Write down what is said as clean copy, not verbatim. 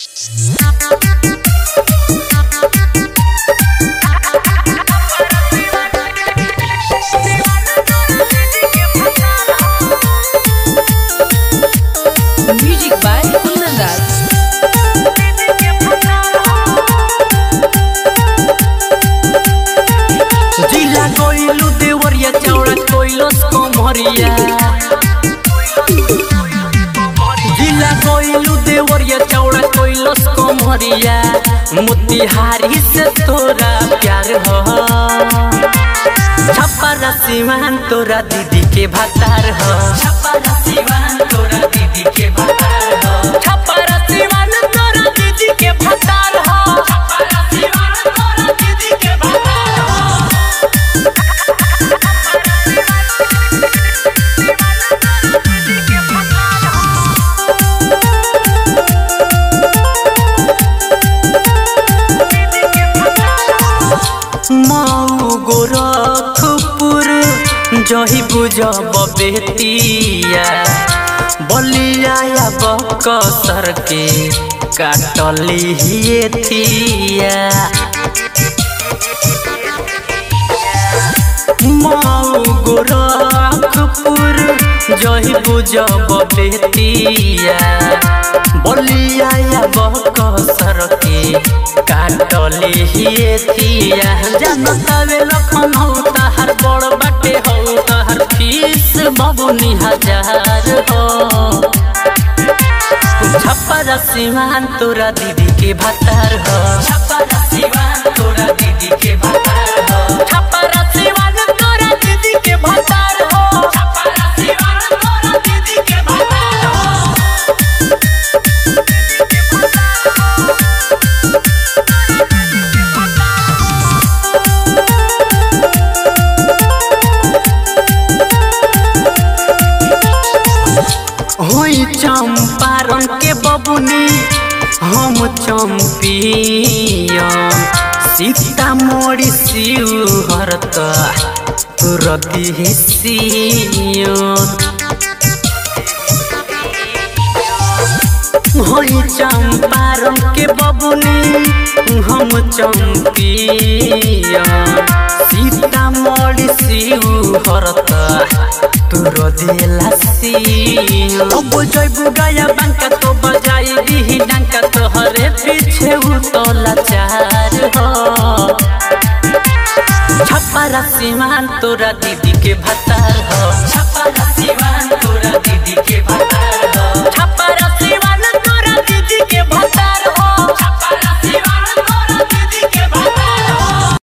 Music by Kundan Das. जिला कोइलू देवरिया चौड़ा कोइलस कोमरिया जिला कोइलू देवरिया चौड़ा कोइलस कोमरिया मोतिहारी से तोरा प्यार हो छपरा सिवान तोरा दीदी के भतार हो छपरा सिवान तोरा दीदी के भतार हो छपरा सिवान तोरा दीदी के भतार हो छपरा सिवान तोरा दीदी के भतार हो मऊ गोरखपुर जही बुझब बेतिया बलिया या बकसर के काटली हिएथिया मऊ गोरखपुर जही बुझब बेतिया बलिया या बकसर के काटली हिएथिया जनतावे लखन हो तहर बड़ बाटे हो तहर फीस बबुनी 1000 हो छपरा सिवान तोरा दीदी के भतार हो छपरा सिवान तोरा दीदी के भतार हो छपरा सिवान तोरा दीदी के भतार हो छपरा सिवान तोरा दीदी के भतार हो होई चंपारण के बबुनी हम चंपियन सीतामढ़ी शिवहरत तुरदी सियन होई चंपारण के बबुनी हम चंपियन सीतामढ़ी शिवहरत तुरदी लस्सी अब जयबू गया बंका तो बजाई दी डंका तोहरे पीछे तो लाचार हो छपरा सिवान तोरा दीदी के भतार हो छपरा सिवान तोरा दीदी के भतार